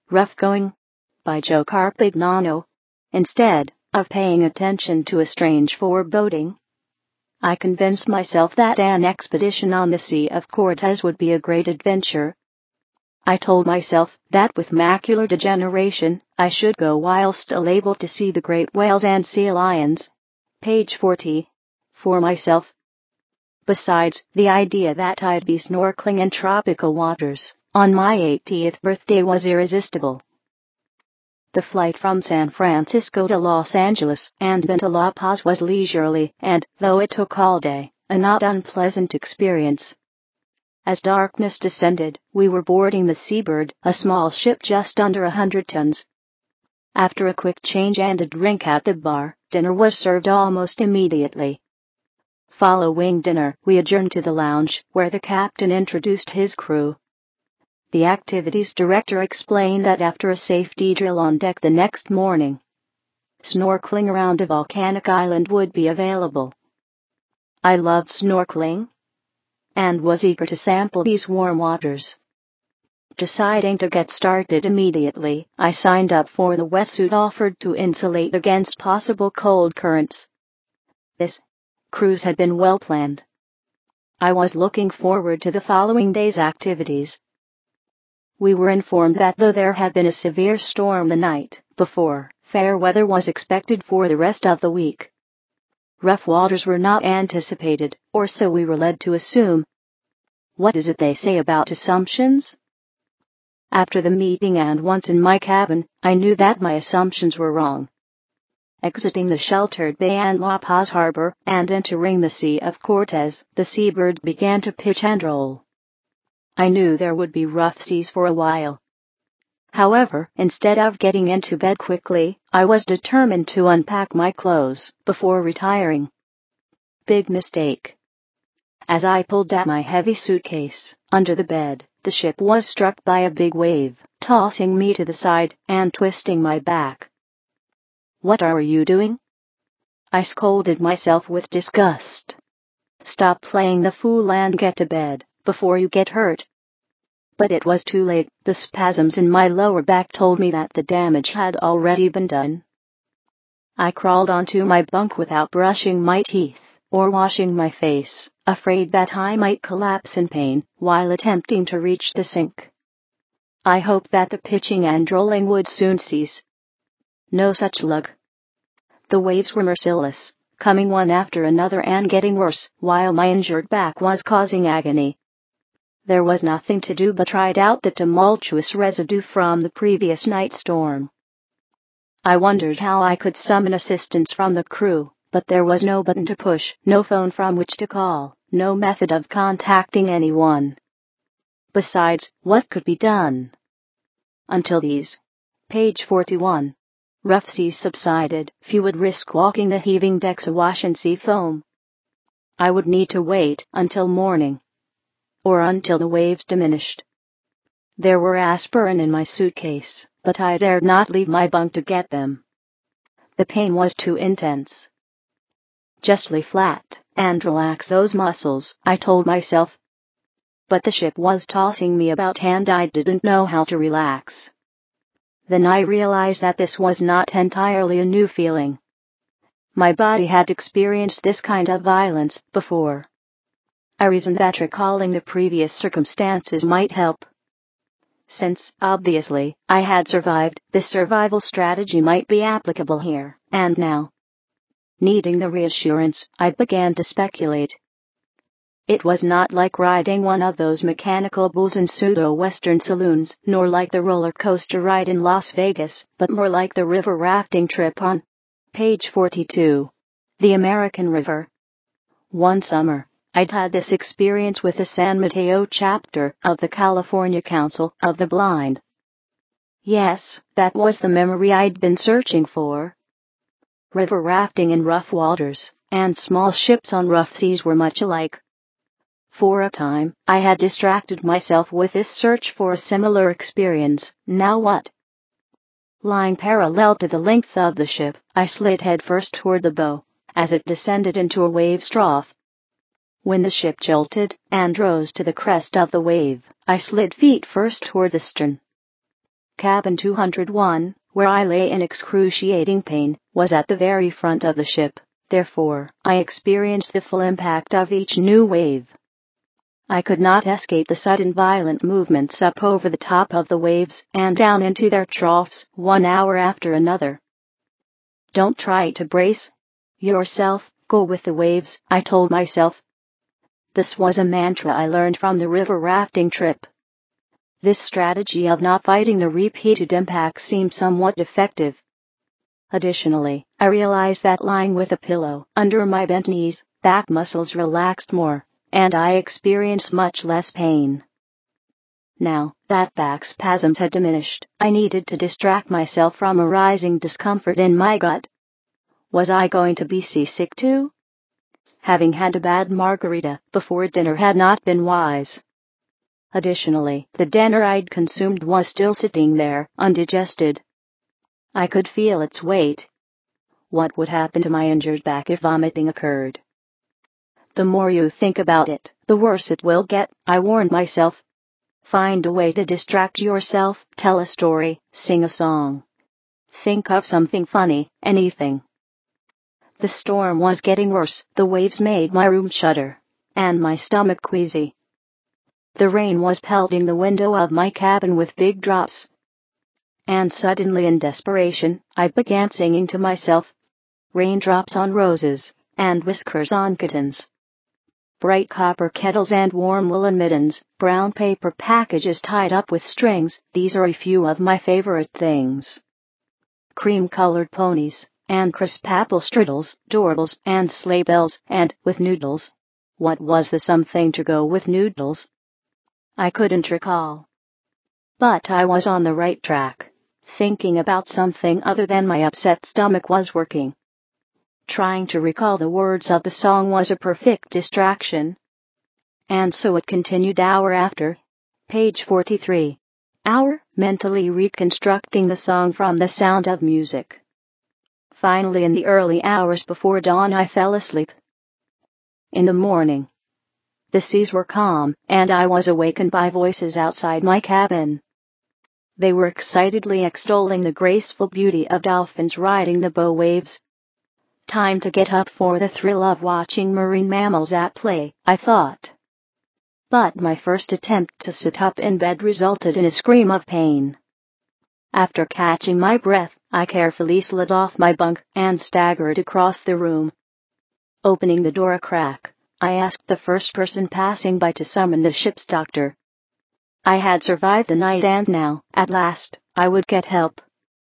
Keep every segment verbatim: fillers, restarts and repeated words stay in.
Rough Going by Joe Carpignano. Instead of paying attention to a strange foreboding, I convinced myself that an expedition on the Sea of Cortez would be a great adventure. I told myself that with macular degeneration, I should go while still able to see the great whales and sea lions. Page forty. For myself. Besides, the idea that I'd be snorkeling in tropical waters on my eightieth birthday was irresistible. The flight from San Francisco to Los Angeles and then to La Paz was leisurely, and, though it took all day, a not unpleasant experience. As darkness descended, we were boarding the Seabird, a small ship just under a hundred tons. After a quick change and a drink at the bar, dinner was served almost immediately. Following dinner, we adjourned to the lounge, where the captain introduced his crew. The activities director explained that after a safety drill on deck the next morning, snorkeling around a volcanic island would be available. I loved snorkeling and was eager to sample these warm waters. Deciding to get started immediately, I signed up for the wetsuit offered to insulate against possible cold currents. This cruise had been well planned. I was looking forward to the following day's activities. We were informed that though there had been a severe storm the night before, fair weather was expected for the rest of the week. Rough waters were not anticipated, or so we were led to assume. What is it they say about assumptions? After the meeting and once in my cabin, I knew that my assumptions were wrong. Exiting the sheltered bay and La Paz harbor and entering the Sea of Cortez, the Seabird began to pitch and roll. I knew there would be rough seas for a while. However, instead of getting into bed quickly, I was determined to unpack my clothes before retiring. Big mistake. As I pulled out my heavy suitcase under the bed, the ship was struck by a big wave, tossing me to the side and twisting my back. "What are you doing?" I scolded myself with disgust. "Stop playing the fool and get to bed before you get hurt." But it was too late. The spasms in my lower back told me that the damage had already been done. I crawled onto my bunk without brushing my teeth or washing my face, afraid that I might collapse in pain while attempting to reach the sink. I hoped that the pitching and rolling would soon cease. No such luck. The waves were merciless, coming one after another and getting worse, while my injured back was causing agony. There was nothing to do but ride out the tumultuous residue from the previous night's storm. I wondered how I could summon assistance from the crew, but there was no button to push, no phone from which to call, no method of contacting anyone. Besides, what could be done? Until these. Page forty-one. Rough seas subsided, few would risk walking the heaving decks awash in sea foam. I would need to wait until morning, or until the waves diminished. There were aspirin in my suitcase, but I dared not leave my bunk to get them. The pain was too intense. Just lay flat and relax those muscles, I told myself. But the ship was tossing me about and I didn't know how to relax. Then I realized that this was not entirely a new feeling. My body had experienced this kind of violence before. I reasoned that recalling the previous circumstances might help. Since, obviously, I had survived, this survival strategy might be applicable here and now. Needing the reassurance, I began to speculate. It was not like riding one of those mechanical bulls in pseudo-Western saloons, nor like the roller coaster ride in Las Vegas, but more like the river rafting trip on page forty-two. The American River. One summer, I'd had this experience with the San Mateo chapter of the California Council of the Blind. Yes, that was the memory I'd been searching for. River rafting in rough waters, and small ships on rough seas were much alike. For a time, I had distracted myself with this search for a similar experience. Now what? Lying parallel to the length of the ship, I slid headfirst toward the bow, as it descended into a wave's trough. When the ship jolted and rose to the crest of the wave, I slid feet first toward the stern. Cabin two hundred one, where I lay in excruciating pain, was at the very front of the ship. Therefore, I experienced the full impact of each new wave. I could not escape the sudden violent movements up over the top of the waves and down into their troughs, one hour after another. Don't try to brace yourself, go with the waves, I told myself. This was a mantra I learned from the river rafting trip. This strategy of not fighting the repeated impacts seemed somewhat effective. Additionally, I realized that lying with a pillow under my bent knees, back muscles relaxed more, and I experienced much less pain. Now that back spasms had diminished, I needed to distract myself from a rising discomfort in my gut. Was I going to be seasick too? Having had a bad margarita before dinner had not been wise. Additionally, the dinner I'd consumed was still sitting there, undigested. I could feel its weight. What would happen to my injured back if vomiting occurred? The more you think about it, the worse it will get, I warned myself. Find a way to distract yourself, tell a story, sing a song. Think of something funny, anything. The storm was getting worse, the waves made my room shudder, and my stomach queasy. The rain was pelting the window of my cabin with big drops. And suddenly in desperation, I began singing to myself. Raindrops on roses, and whiskers on kittens. Bright copper kettles and warm woolen mittens, brown paper packages tied up with strings, these are a few of my favorite things. Cream-colored ponies, and crisp apple strudels, doorbells, and sleigh bells, and, with noodles. What was the something to go with noodles? I couldn't recall. But I was on the right track. Thinking about something other than my upset stomach was working. Trying to recall the words of the song was a perfect distraction. And so it continued hour after. Page forty-three. Hour, mentally reconstructing the song from the sound of music. Finally, in the early hours before dawn, I fell asleep. In the morning, the seas were calm, and I was awakened by voices outside my cabin. They were excitedly extolling the graceful beauty of dolphins riding the bow waves. Time to get up for the thrill of watching marine mammals at play, I thought. But my first attempt to sit up in bed resulted in a scream of pain. After catching my breath, I carefully slid off my bunk and staggered across the room. Opening the door a crack, I asked the first person passing by to summon the ship's doctor. I had survived the night and now, at last, I would get help.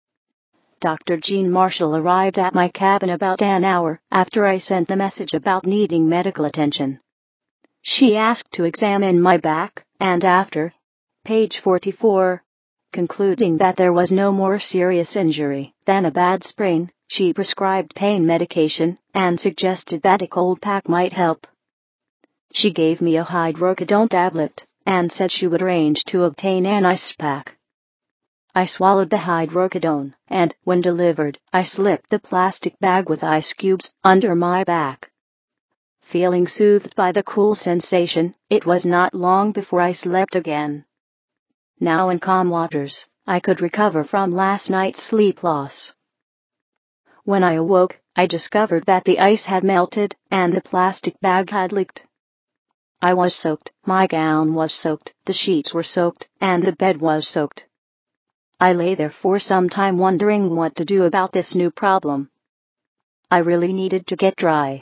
Doctor Jean Marshall arrived at my cabin about an hour after I sent the message about needing medical attention. She asked to examine my back, and after, page forty-four, concluding that there was no more serious injury than a bad sprain, she prescribed pain medication and suggested that a cold pack might help. She gave me a hydrocodone tablet and said she would arrange to obtain an ice pack. I swallowed the hydrocodone, and, when delivered, I slipped the plastic bag with ice cubes under my back. Feeling soothed by the cool sensation, it was not long before I slept again. Now in calm waters, I could recover from last night's sleep loss. When I awoke, I discovered that the ice had melted and the plastic bag had leaked. I was soaked, my gown was soaked, the sheets were soaked, and the bed was soaked. I lay there for some time wondering what to do about this new problem. I really needed to get dry.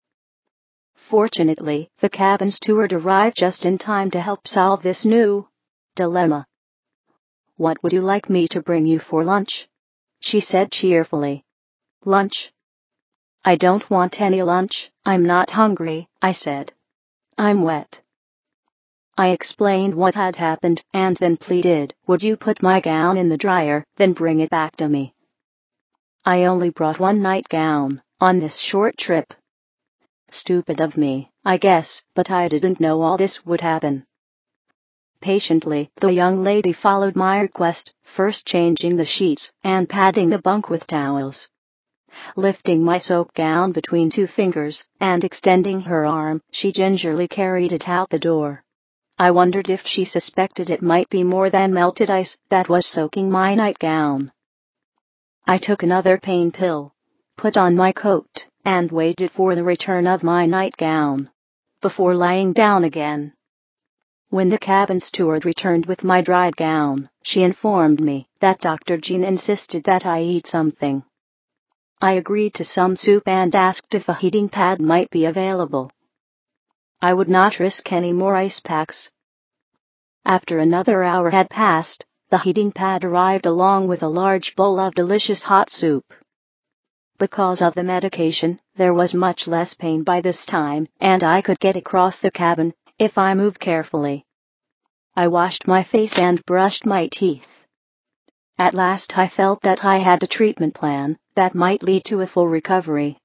Fortunately, the cabin steward arrived just in time to help solve this new dilemma. "What would you like me to bring you for lunch?" she said cheerfully. "Lunch? I don't want any lunch, I'm not hungry," I said. "I'm wet." I explained what had happened and then pleaded, "Would you put my gown in the dryer, then bring it back to me? I only brought one nightgown on this short trip." Stupid of me, I guess, but I didn't know all this would happen. Patiently, the young lady followed my request, first changing the sheets and padding the bunk with towels. Lifting my soaked gown between two fingers and extending her arm, she gingerly carried it out the door. I wondered if she suspected it might be more than melted ice that was soaking my nightgown. I took another pain pill, put on my coat, and waited for the return of my nightgown before lying down again. When the cabin steward returned with my dried gown, she informed me that Doctor Jean insisted that I eat something. I agreed to some soup and asked if a heating pad might be available. I would not risk any more ice packs. After another hour had passed, the heating pad arrived along with a large bowl of delicious hot soup. Because of the medication, there was much less pain by this time, and I could get across the cabin if I moved carefully. I washed my face and brushed my teeth. At last I felt that I had a treatment plan that might lead to a full recovery.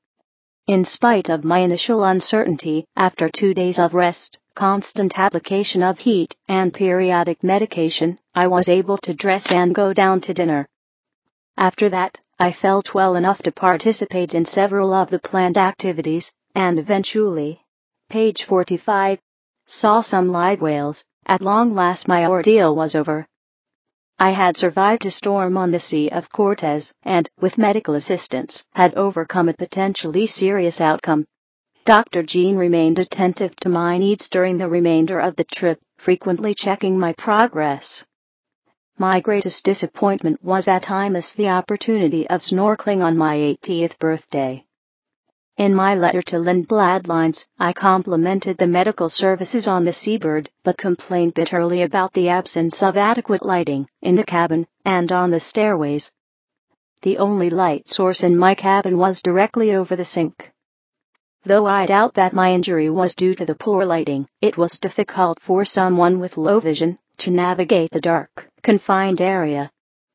In spite of my initial uncertainty, after two days of rest, constant application of heat, and periodic medication, I was able to dress and go down to dinner. After that, I felt well enough to participate in several of the planned activities, and eventually, page forty-five, saw some live whales. At long last my ordeal was over. I had survived a storm on the Sea of Cortez, and, with medical assistance, had overcome a potentially serious outcome. Doctor Jean remained attentive to my needs during the remainder of the trip, frequently checking my progress. My greatest disappointment was that I missed the opportunity of snorkeling on my eightieth birthday. In my letter to Lindblad Lines, I complimented the medical services on the Seabird, but complained bitterly about the absence of adequate lighting in the cabin and on the stairways. The only light source in my cabin was directly over the sink. Though I doubt that my injury was due to the poor lighting, it was difficult for someone with low vision to navigate the dark, confined area.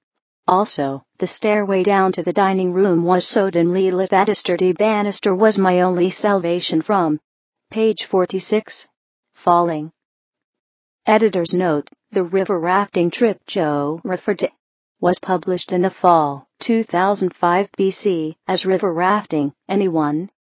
Also, the stairway down to the dining room was so dimly lit that a sturdy banister was my only salvation from, page forty-six, falling. Editor's note: the river rafting trip Joe referred to was published in the fall two thousand five B C as River Rafting, Anyone